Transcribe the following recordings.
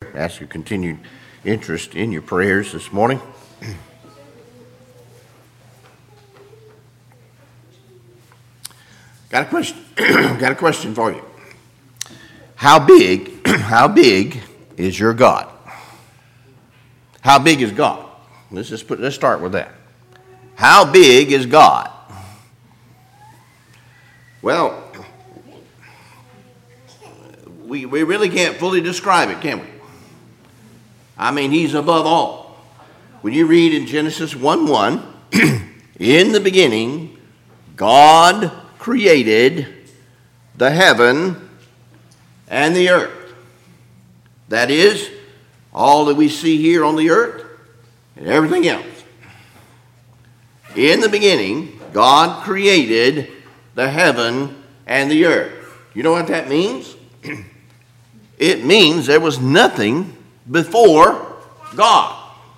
Ask your continued interest in your prayers this morning. Got a question for you. How big is your God? How big is God? Let's start with that. How big is God? Well, we really can't fully describe it, can we? I mean, he's above all. When you read in Genesis 1:1, in the beginning, God created the heaven and the earth. That is, all that we see here on the earth and everything else. In the beginning, God created the heaven and the earth. You know what that means? It means there was nothing before God.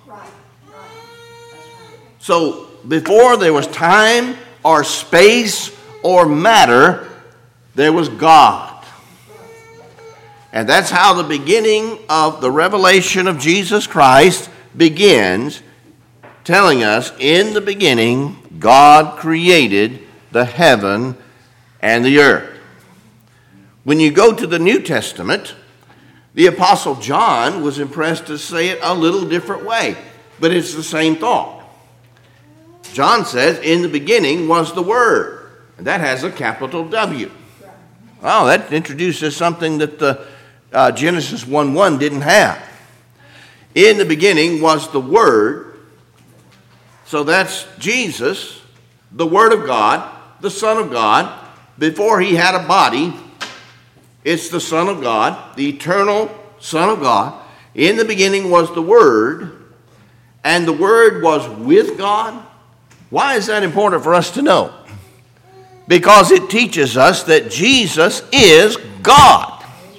So before there was time or space or matter, there was God. And that's how the beginning of the revelation of Jesus Christ begins, telling us, in the beginning, God created the heaven and the earth. When you go to the New Testament, the Apostle John was impressed to say it a little different way, but it's the same thought. John says, in the beginning was the Word, and that has a capital W. Oh, that introduces something that the Genesis 1:1 didn't have. In the beginning was the Word, so that's Jesus, the Word of God, the Son of God. Before he had a body, it's the Son of God, the eternal Son of God. In the beginning was the Word, and the Word was with God. Why is that important for us to know? Because it teaches us that Jesus is God.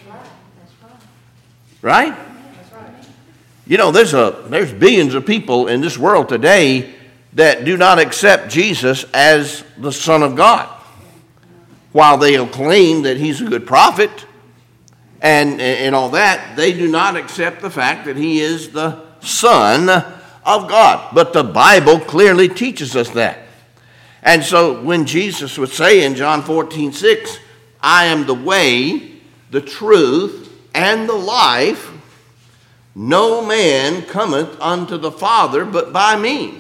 Right? You know, there's billions of people in this world today that do not accept Jesus as the Son of God. While they'll claim that he's a good prophet and all that, they do not accept the fact that he is the Son of God. But the Bible clearly teaches us that. And so when Jesus would say in John 14:6, I am the way, the truth, and the life, no man cometh unto the Father but by me.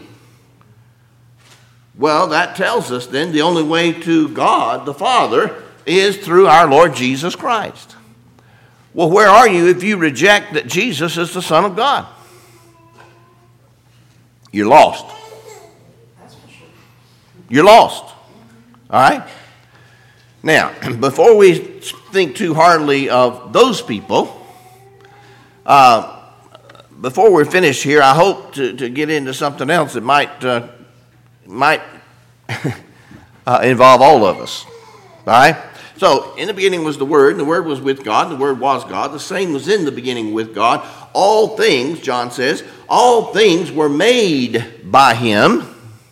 Well, that tells us then the only way to God the Father is through our Lord Jesus Christ. Well, where are you if you reject that Jesus is the Son of God? You're lost. You're lost. All right? Now, before we think too hardly of those people, before we're finished here, I hope to get into something else that might involve all of us. All right? So, in the beginning was the Word, and the Word was with God, and the Word was God. The same was in the beginning with God. All things, John says, all things were made by him.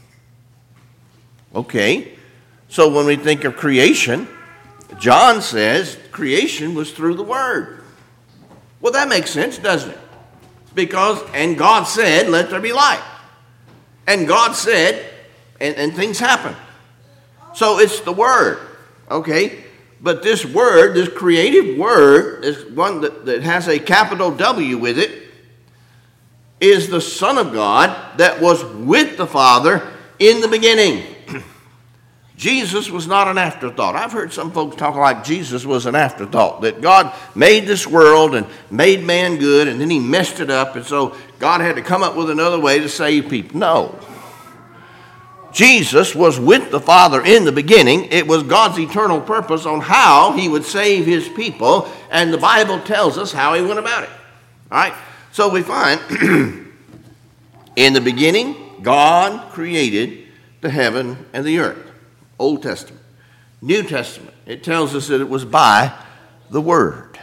Okay. So when we think of creation, John says creation was through the Word. Well, that makes sense, doesn't it? Because, and God said, let there be light. And God said, and things happen. So it's the Word, okay? But this Word, this creative Word, is one that has a capital W with it, is the Son of God that was with the Father in the beginning. Jesus was not an afterthought. I've heard some folks talk like Jesus was an afterthought, that God made this world and made man good, and then he messed it up, and so God had to come up with another way to save people. No. Jesus was with the Father in the beginning. It was God's eternal purpose on how he would save his people, and the Bible tells us how he went about it. All right? So we find in the beginning, God created the heaven and the earth. Old Testament. New Testament, it tells us that it was by the Word.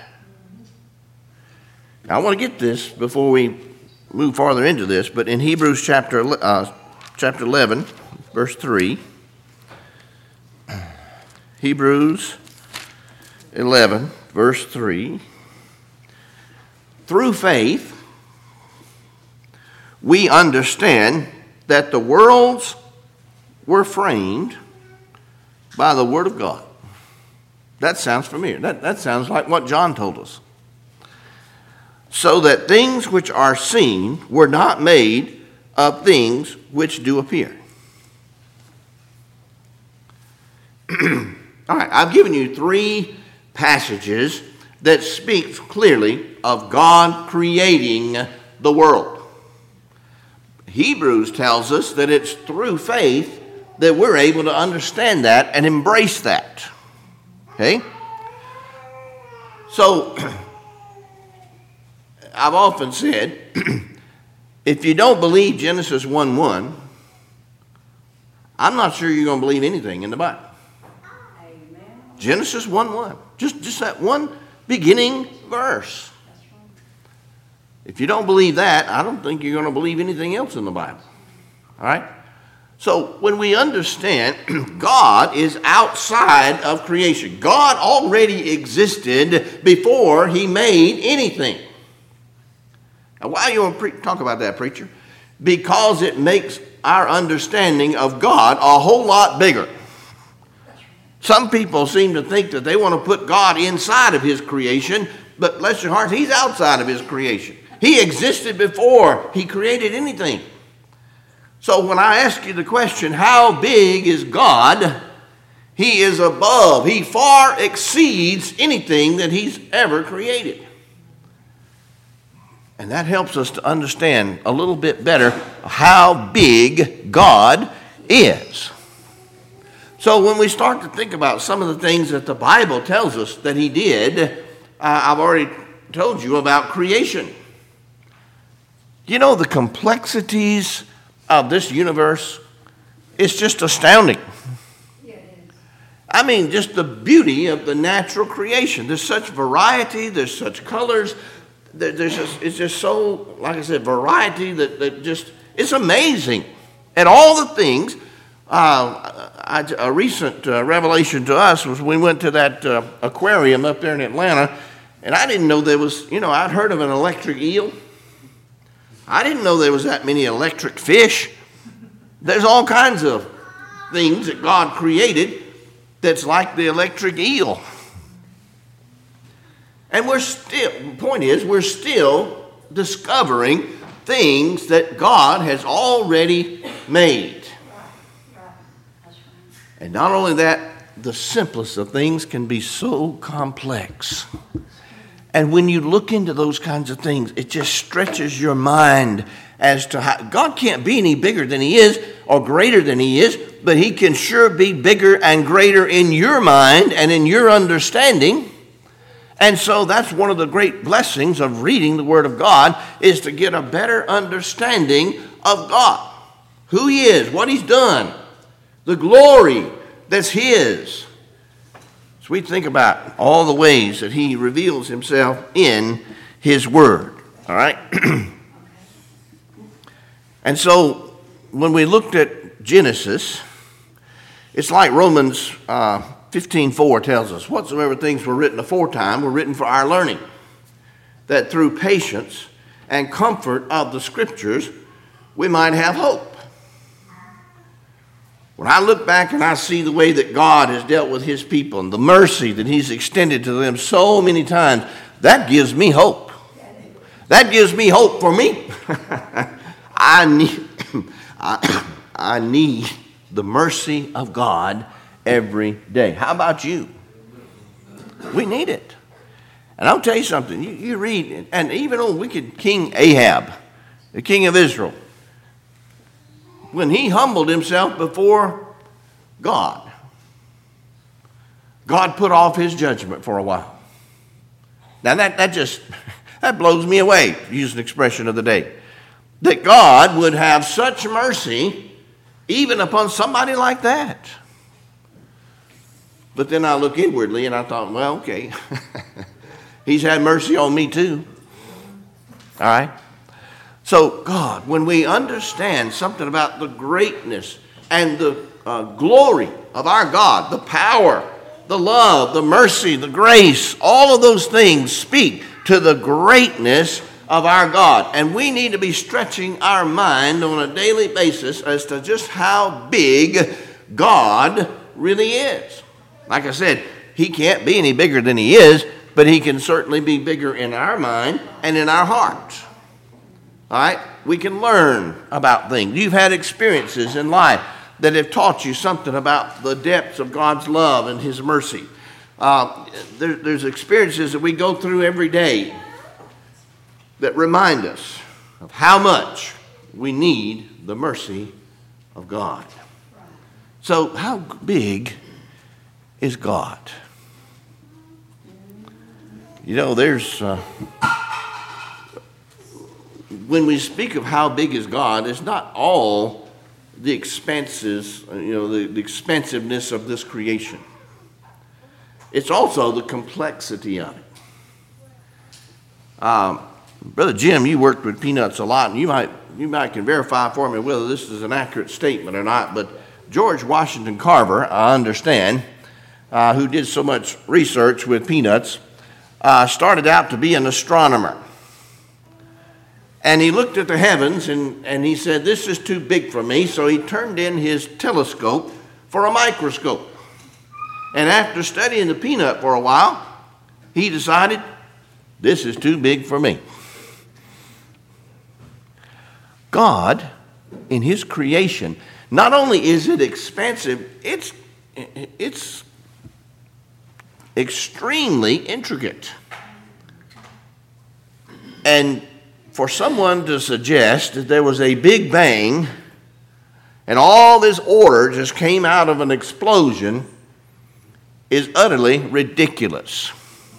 Now, I want to get this before we move farther into this, but in Hebrews chapter 11, verse 3, Hebrews 11, verse 3, through faith, we understand that the worlds were framed by the Word of God. That sounds familiar. That sounds like what John told us. So that things which are seen were not made of things which do appear. All right, I've given you 3 passages that speak clearly of God creating the world. Hebrews tells us that it's through faith that we're able to understand that and embrace that. Okay? So, I've often said, if you don't believe Genesis 1:1, I'm not sure you're going to believe anything in the Bible. Amen. Genesis 1:1. Just that one beginning verse. If you don't believe that, I don't think you're going to believe anything else in the Bible. All right? So when we understand God is outside of creation, God already existed before he made anything. Now, why you want to talk about that, preacher? Because it makes our understanding of God a whole lot bigger. Some people seem to think that they want to put God inside of his creation, but bless your heart, he's outside of his creation. He existed before he created anything. So when I ask you the question, how big is God? He is above. He far exceeds anything that he's ever created. And that helps us to understand a little bit better how big God is. So when we start to think about some of the things that the Bible tells us that he did, I've already told you about creation. You know, the complexities of this universe is just astounding. I mean, just the beauty of the natural creation. There's such variety, there's such colors, it's just so, like I said, variety that just, it's amazing. And all the things, a recent revelation to us was we went to that aquarium up there in Atlanta, and I didn't know there was, I'd heard of an electric eel. I didn't know there was that many electric fish. There's all kinds of things that God created that's like the electric eel. And the point is, we're still discovering things that God has already made. And not only that, the simplest of things can be so complex. And when you look into those kinds of things, it just stretches your mind as to how God can't be any bigger than he is or greater than he is, but he can sure be bigger and greater in your mind and in your understanding. And so that's one of the great blessings of reading the Word of God, is to get a better understanding of God, who he is, what he's done, the glory that's his. So we think about all the ways that he reveals himself in his Word. All right? And so when we looked at Genesis, it's like Romans 15:4 tells us, whatsoever things were written aforetime were written for our learning, that through patience and comfort of the Scriptures we might have hope. When I look back and I see the way that God has dealt with his people and the mercy that he's extended to them so many times, that gives me hope. That gives me hope for me. I need the mercy of God every day. How about you? We need it. And I'll tell you something. You read, and even old wicked King Ahab, the king of Israel, when he humbled himself before God, God put off his judgment for a while. Now that blows me away, to use an expression of the day, that God would have such mercy even upon somebody like that. But then I look inwardly and I thought, well, okay, he's had mercy on me too. All right? So God, when we understand something about the greatness and the glory of our God, the power, the love, the mercy, the grace, all of those things speak to the greatness of our God. And we need to be stretching our mind on a daily basis as to just how big God really is. Like I said, he can't be any bigger than he is, but he can certainly be bigger in our mind and in our hearts. All right? We can learn about things. You've had experiences in life that have taught you something about the depths of God's love and his mercy. There's experiences that we go through every day that remind us of how much we need the mercy of God. So how big is God? You know, when we speak of how big is God, it's not all the expanses, the expansiveness of this creation. It's also the complexity of it. Brother Jim, you worked with Peanuts a lot, and you might can verify for me whether this is an accurate statement or not, but George Washington Carver, I understand, who did so much research with Peanuts, started out to be an astronomer. And he looked at the heavens and he said, this is too big for me, so he turned in his telescope for a microscope. And after studying the peanut for a while, he decided, this is too big for me. God, in his creation, not only is it expansive, it's extremely intricate. And for someone to suggest that there was a big bang and all this order just came out of an explosion is utterly ridiculous.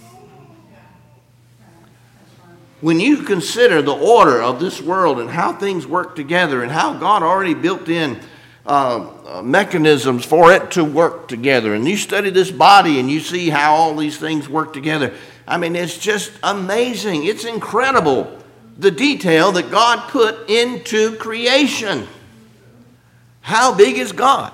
When you consider the order of this world and how things work together and how God already built in mechanisms for it to work together, and you study this body and you see how all these things work together, I mean, it's just amazing. It's incredible, the detail that God put into creation. How big is God?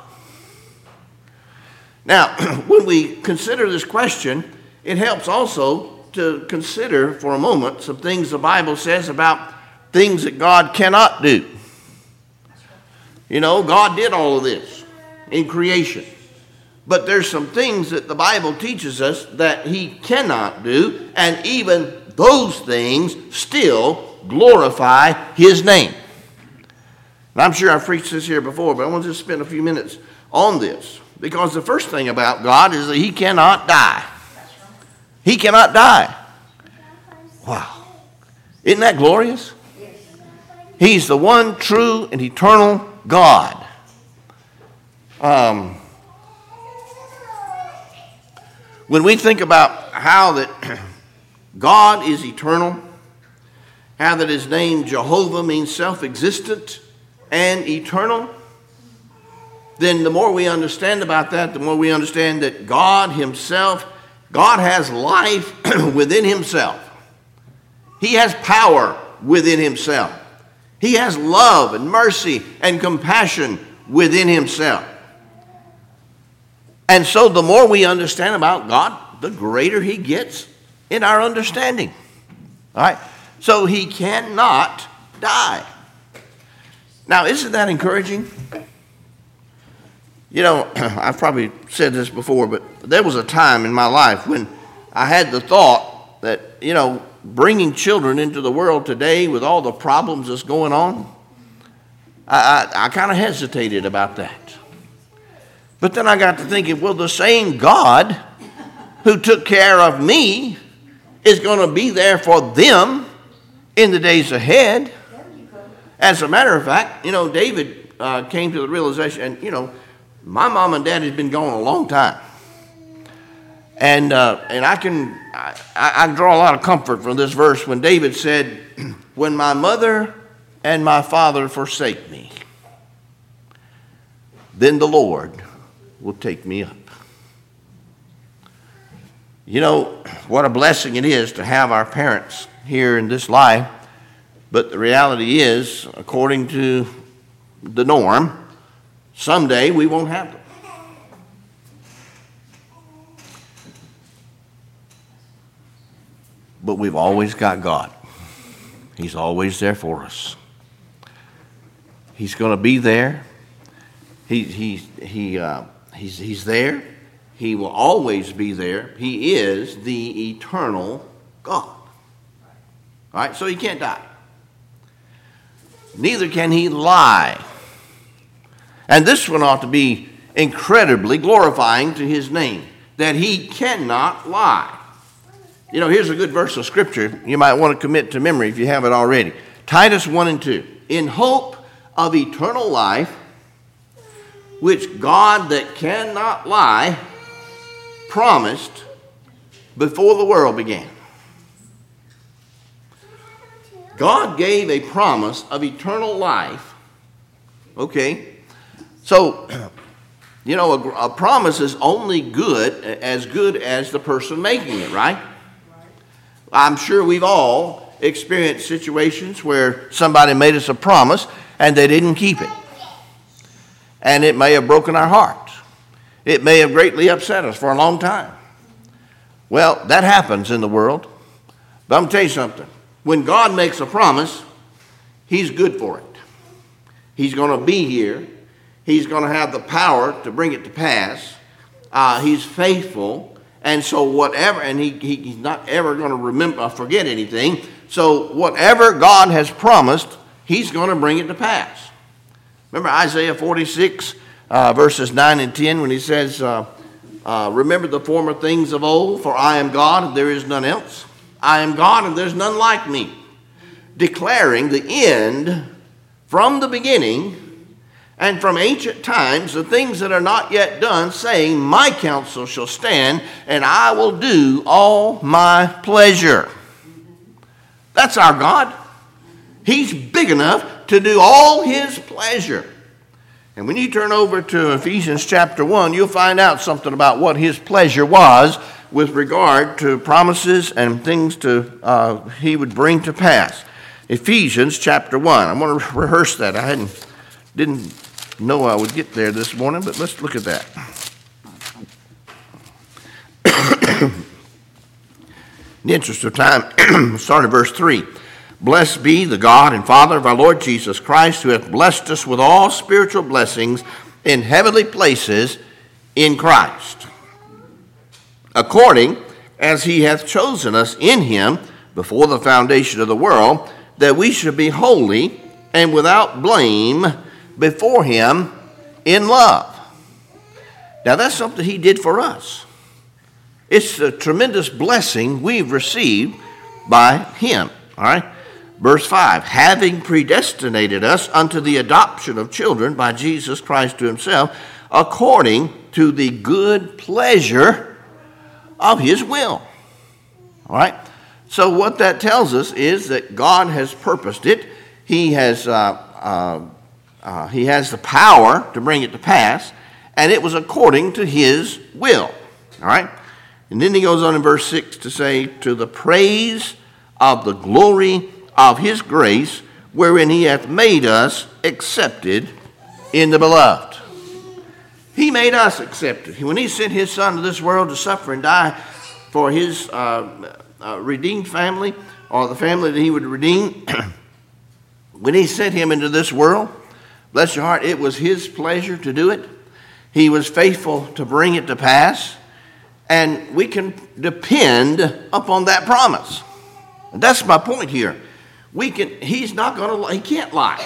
Now, when we consider this question, it helps also to consider for a moment some things the Bible says about things that God cannot do. You know, God did all of this in creation. But there's some things that the Bible teaches us that he cannot do, and even those things still glorify his name. And I'm sure I've preached this here before, but I want to just spend a few minutes on this. Because the first thing about God is that he cannot die. He cannot die. Wow. Isn't that glorious? He's the one true and eternal God. When we think about how that God is eternal, how that his name Jehovah means self-existent and eternal, then the more we understand about that, the more we understand that God himself, God has life within himself. He has power within himself. He has love and mercy and compassion within himself. And so the more we understand about God, the greater he gets in our understanding. All right? So he cannot die. Now, isn't that encouraging? You know, I've probably said this before, but there was a time in my life when I had the thought that, you know, bringing children into the world today with all the problems that's going on, I kind of hesitated about that. But then I got to thinking, well, the same God who took care of me is going to be there for them in the days ahead. As a matter of fact, you know, David came to the realization, and, you know, my mom and dad has been gone a long time. And I can draw a lot of comfort from this verse when David said, when my mother and my father forsake me, then the Lord will take me up. You know, what a blessing it is to have our parents here in this life. But the reality is, according to the norm, someday we won't have them. but we've always got God. He's always there for us. He's going to be there. He's there. He will always be there. He is the eternal God. All right, so he can't die. Neither can he lie. And this one ought to be incredibly glorifying to his name, that he cannot lie. You know, here's a good verse of Scripture you might want to commit to memory if you haven't already. Titus 1 and 2. In hope of eternal life, which God that cannot lie promised before the world began. God gave a promise of eternal life. Okay, so, you know, a promise is only good as the person making it, right? I'm sure we've all experienced situations where somebody made us a promise and they didn't keep it. And it may have broken our hearts. It may have greatly upset us for a long time. Well, that happens in the world. But I'm going to tell you something. When God makes a promise, he's good for it. He's going to be here. He's going to have the power to bring it to pass. He's faithful. And so whatever, and he's not ever going to forget anything. So whatever God has promised, he's going to bring it to pass. Remember Isaiah 46, verses 9 and 10, when he says, remember the former things of old, for I am God and there is none else. I am God and there's none like me. Declaring the end from the beginning and from ancient times, the things that are not yet done, saying, my counsel shall stand, and I will do all my pleasure. That's our God. He's big enough to do all his pleasure. And when you turn over to Ephesians chapter 1, you'll find out something about what his pleasure was with regard to promises and things he would bring to pass. Ephesians chapter 1. I'm going to rehearse that. I didn't know I would get there this morning, but let's look at that. In the interest of time, start at verse 3. Blessed be the God and Father of our Lord Jesus Christ, who hath blessed us with all spiritual blessings in heavenly places in Christ, according as he hath chosen us in him before the foundation of the world, that we should be holy and without blame before him in love. Now that's something he did for us. It's a tremendous blessing we've received by him. All right. Verse 5, having predestinated us unto the adoption of children by Jesus Christ to himself, according to the good pleasure of his will. All right. So what that tells us is that God has purposed it. He has the power to bring it to pass, and it was according to his will. All right. And then he goes on in verse 6 to say, to the praise of the glory of his grace, wherein he hath made us accepted in the beloved. He made us accepted. When he sent his son to this world to suffer and die for his redeemed family, or the family that he would redeem, when he sent him into this world, bless your heart, it was his pleasure to do it. He was faithful to bring it to pass, and we can depend upon that promise. And that's my point here. He's not going to lie. He can't lie.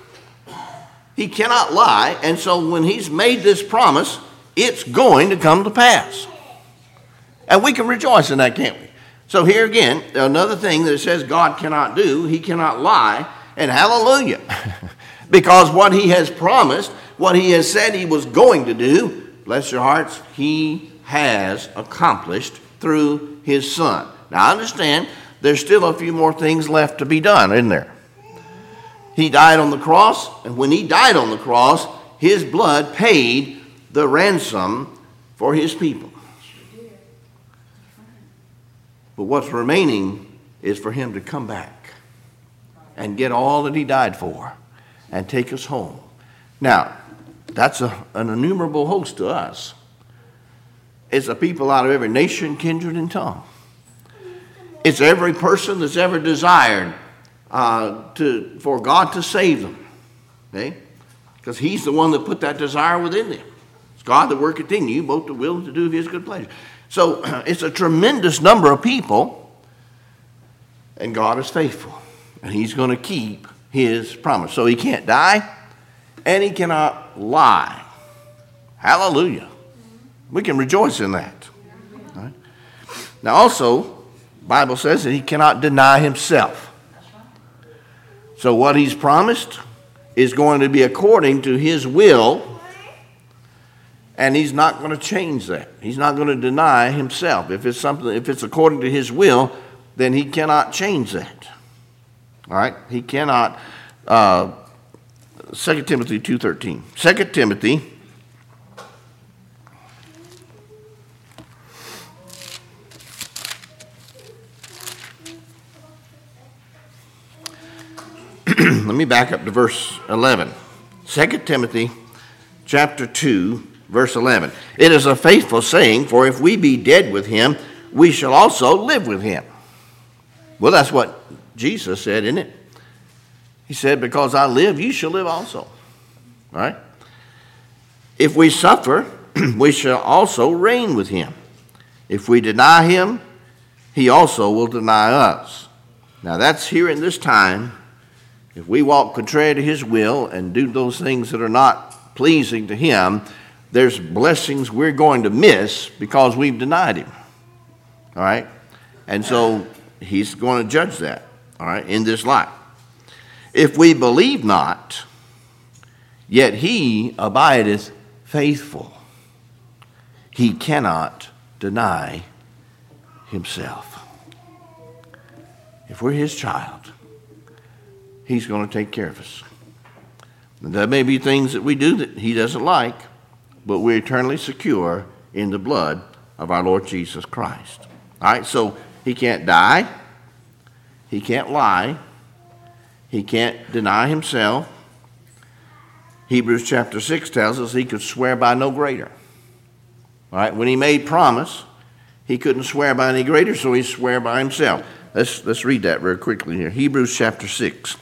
He cannot lie. And so when he's made this promise, it's going to come to pass. And we can rejoice in that, can't we? So here again, another thing that it says God cannot do, he cannot lie, and hallelujah. Because what he has promised, what he has said he was going to do, bless your hearts, he has accomplished through his son. Now I understand there's still a few more things left to be done, isn't there? He died on the cross, and when he died on the cross, his blood paid the ransom for his people. But what's remaining is for him to come back and get all that he died for and take us home. Now, that's an innumerable host to us. It's a people out of every nation, kindred, and tongue. It's every person that's ever desired for God to save them. Okay? Because he's the one that put that desire within them. It's God that worketh in you, both to will and to do of his good pleasure. So it's a tremendous number of people, and God is faithful. And he's going to keep his promise. So he can't die, and he cannot lie. Hallelujah. We can rejoice in that. All right? Now also, the Bible says that he cannot deny himself. So what he's promised is going to be according to his will, and he's not going to change that. He's not going to deny himself. If it's according to his will, then he cannot change that. All right? He cannot. 2 Timothy 2:13. 2 Timothy let me back up to verse 11. 2 Timothy chapter 2, verse 11. It is a faithful saying, for if we be dead with him, we shall also live with him. Well, that's what Jesus said, isn't it? He said, because I live, you shall live also. All right? If we suffer, we shall also reign with him. If we deny him, he also will deny us. Now that's here in this time. If we walk contrary to his will and do those things that are not pleasing to him, there's blessings we're going to miss because we've denied him. All right? And so he's going to judge that, all right, in this life. If we believe not, yet he abideth faithful. He cannot deny himself. If we're his child, he's going to take care of us. There may be things that we do that he doesn't like, but we're eternally secure in the blood of our Lord Jesus Christ. All right, so he can't die. He can't lie. He can't deny himself. Hebrews chapter 6 tells us he could swear by no greater. All right, when he made promise, he couldn't swear by any greater, so he swore by himself. Let's read that very quickly here. Hebrews chapter 6.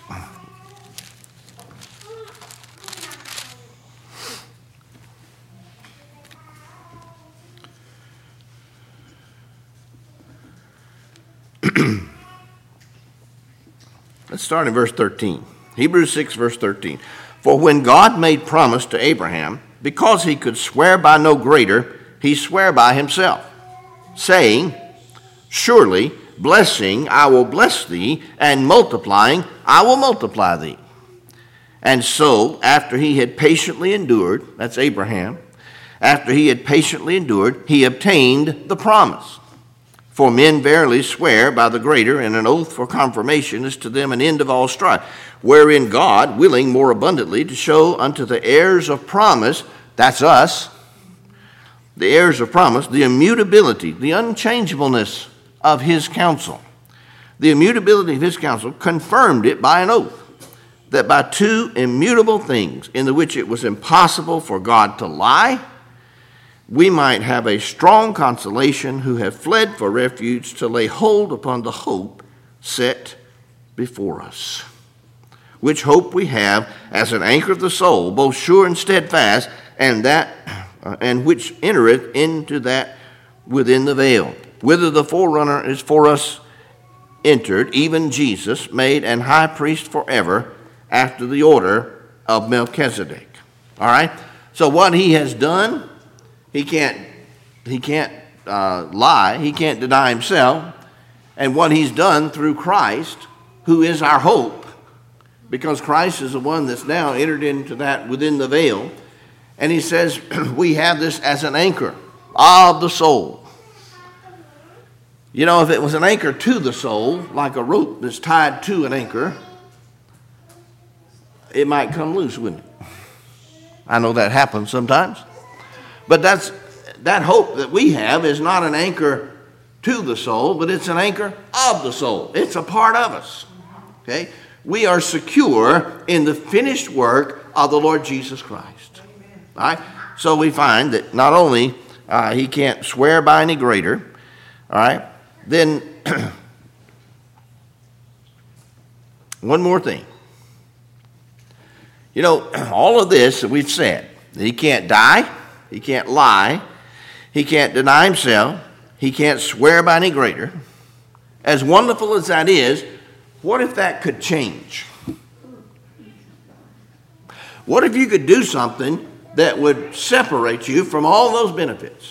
Let's start in verse 13. Hebrews 6, verse 13. For when God made promise to Abraham, because he could swear by no greater, he sware by himself, saying, surely, blessing, I will bless thee, and multiplying, I will multiply thee. And so, after he had patiently endured, that's Abraham, after he had patiently endured, he obtained the promise. For men verily swear by the greater, and an oath for confirmation is to them an end of all strife, wherein God, willing more abundantly to show unto the heirs of promise, that's us, the heirs of promise, the immutability, the unchangeableness of his counsel. The immutability of his counsel confirmed it by an oath, that by two immutable things, in the which it was impossible for God to lie, we might have a strong consolation who have fled for refuge to lay hold upon the hope set before us. Which hope we have as an anchor of the soul, both sure and steadfast, and which entereth into that within the veil, whither the forerunner is for us entered, even Jesus, made an high priest forever, after the order of Melchizedek. All right? So what he has done, he can't lie. He can't deny himself. And what he's done through Christ, who is our hope, because Christ is the one that's now entered into that within the veil. And he says we have this as an anchor of the soul. You know, if it was an anchor to the soul, like a rope that's tied to an anchor, it might come loose, wouldn't it? I know that happens sometimes. But that hope that we have is not an anchor to the soul, but it's an anchor of the soul. It's a part of us. Okay? We are secure in the finished work of the Lord Jesus Christ. All right? So we find that not only he can't swear by any greater, all right, then One more thing. You know, all of this that we've said, that he can't die, he can't lie, he can't deny himself, he can't swear by any greater. As wonderful as that is, what if that could change? What if you could do something that would separate you from all those benefits?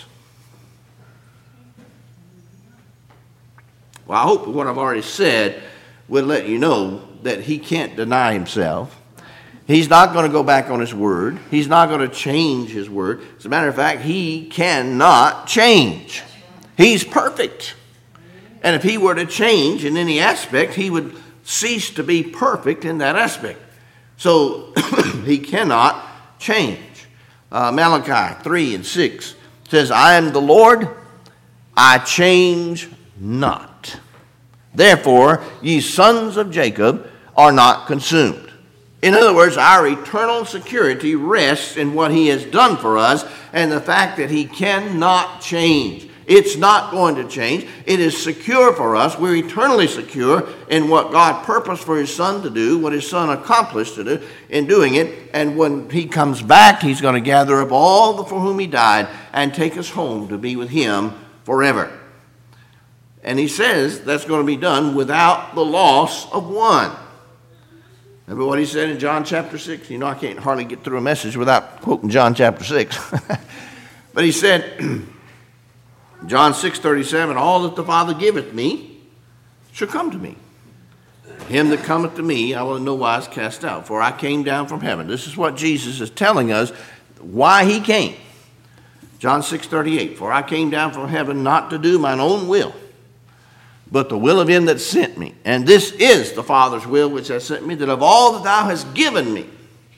Well, I hope what I've already said would let you know that he can't deny himself. He's not going to go back on his word. He's not going to change his word. As a matter of fact, he cannot change. He's perfect. And if he were to change in any aspect, he would cease to be perfect in that aspect. So he cannot change. Malachi 3:6 says, I am the Lord, I change not. Therefore, ye sons of Jacob are not consumed. In other words, our eternal security rests in what he has done for us and the fact that he cannot change. It's not going to change. It is secure for us. We're eternally secure in what God purposed for his son to do, what his son accomplished to do in doing it. And when he comes back, he's going to gather up all for whom he died and take us home to be with him forever. And he says that's going to be done without the loss of one. Remember what he said in John chapter 6? You know, I can't hardly get through a message without quoting John chapter 6. But he said, John 6:37, all that the Father giveth me shall come to me. Him that cometh to me I will in no wise cast out, for I came down from heaven. This is what Jesus is telling us why he came. John 6:38, for I came down from heaven not to do mine own will, but the will of him that sent me. And this is the Father's will which hath sent me, that of all that thou hast given me.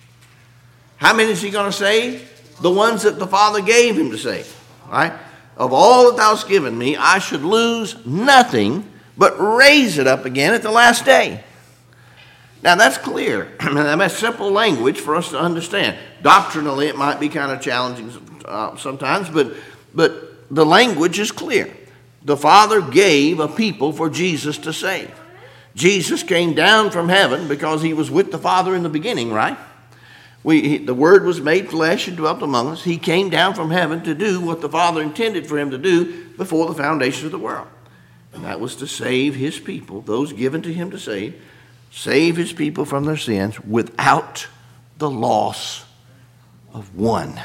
How many is he going to save? The ones that the Father gave him to save. Right? Of all that thou hast given me, I should lose nothing, but raise it up again at the last day. Now that's clear. That's simple language for us to understand. Doctrinally, it might be kind of challenging sometimes, but the language is clear. The Father gave a people for Jesus to save. Jesus came down from heaven because he was with the Father in the beginning, right? The Word was made flesh and dwelt among us. He came down from heaven to do what the Father intended for him to do before the foundation of the world. And that was to save his people, those given to him to save his people from their sins without the loss of one.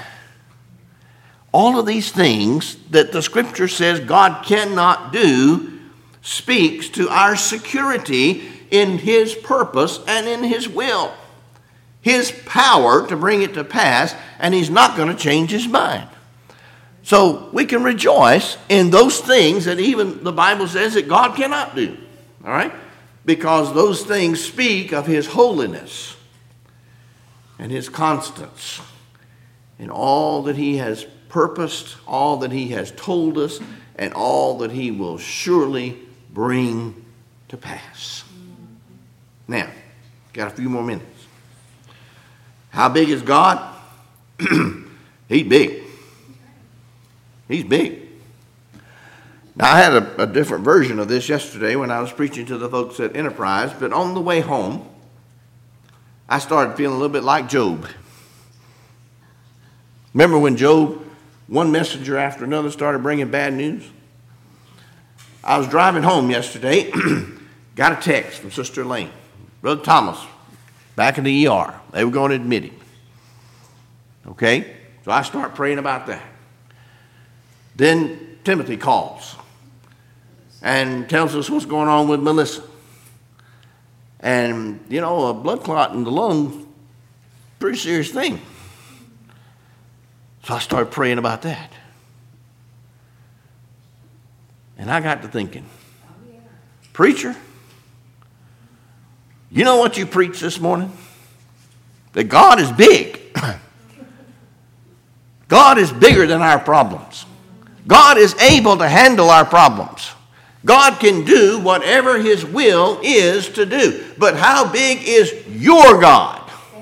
All of these things that the Scripture says God cannot do speaks to our security in his purpose and in his will. His power to bring it to pass, and he's not going to change his mind. So we can rejoice in those things that even the Bible says that God cannot do. All right? Because those things speak of his holiness and his constance in all that he has purposed, all that he has told us, and all that he will surely bring to pass. Now, got a few more minutes. How big is God? He's big. He's big. Now, I had a different version of this yesterday when I was preaching to the folks at Enterprise, but on the way home, I started feeling a little bit like Job. Remember when Job, one messenger after another, started bringing bad news? I was driving home yesterday, got a text from Sister Lane. Brother Thomas, back in the ER. They were going to admit him. Okay? So I start praying about that. Then Timothy calls and tells us what's going on with Melissa. And, you know, a blood clot in the lung, pretty serious thing. So I started praying about that. And I got to thinking, preacher, you know what you preached this morning? That God is big. God is bigger than our problems. God is able to handle our problems. God can do whatever his will is to do. But how big is your God?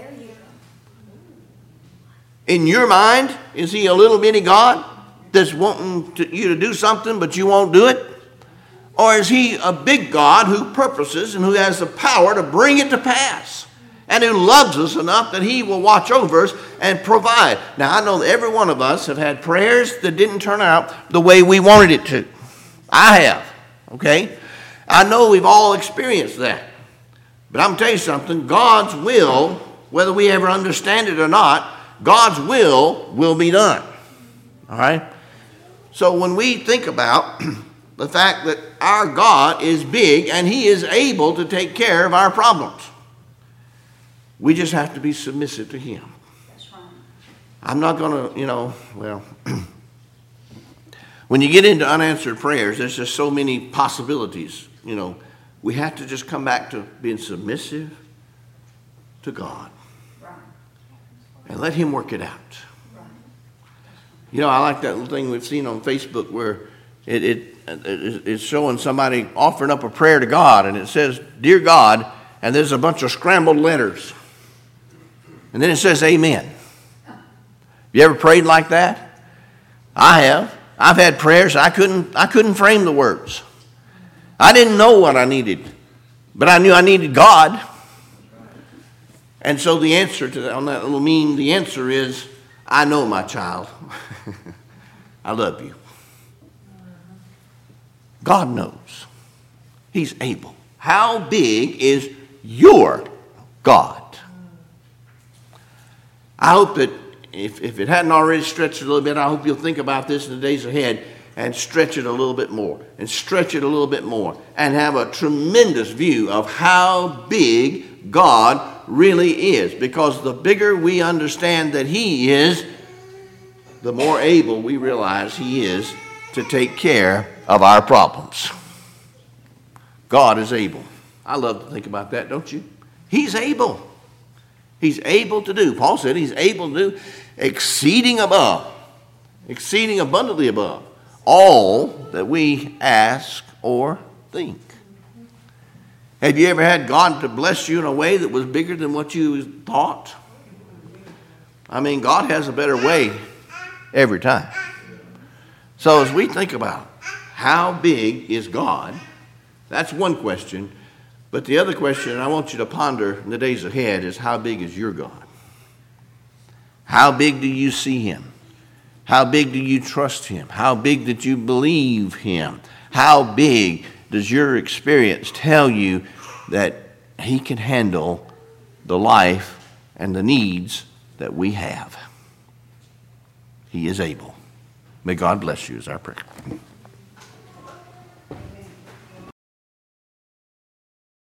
In your mind, is he a little bitty God that's wanting you to do something but you won't do it? Or is he a big God who purposes and who has the power to bring it to pass? And who loves us enough that he will watch over us and provide. Now, I know that every one of us have had prayers that didn't turn out the way we wanted it to. I have, okay? I know we've all experienced that. But I'm going to tell you something. God's will, whether we ever understand it or not, God's will be done. All right? So when we think about the fact that our God is big and he is able to take care of our problems, we just have to be submissive to him. That's right. I'm not going to, when you get into unanswered prayers, there's just so many possibilities. We have to just come back to being submissive to God. Right. And let him work it out. Right. I like that little thing we've seen on Facebook where it's showing somebody offering up a prayer to God, and it says, "Dear God," and there's a bunch of scrambled letters. And then it says, "Amen." You ever prayed like that? I have. I've had prayers I couldn't frame the words. I didn't know what I needed, but I knew I needed God. And so the answer to that, on that little meme, the answer is, "I know, my child. I love you." God knows. He's able. How big is your God? I hope that if it hadn't already stretched a little bit, I hope you'll think about this in the days ahead and stretch it a little bit more and stretch it a little bit more and have a tremendous view of how big God really is. Because the bigger we understand that he is, the more able we realize he is to take care of our problems. God is able. I love to think about that, don't you? He's able. He's able to do. Paul said he's able to do exceeding abundantly above all that we ask or think. Have you ever had God to bless you in a way that was bigger than what you thought? I mean, God has a better way every time. So as we think about how big is God, that's one question. But the other question I want you to ponder in the days ahead is, how big is your God? How big do you see him? How big do you trust him? How big did you believe him? How big does your experience tell you that he can handle the life and the needs that we have? He is able. May God bless you is our prayer.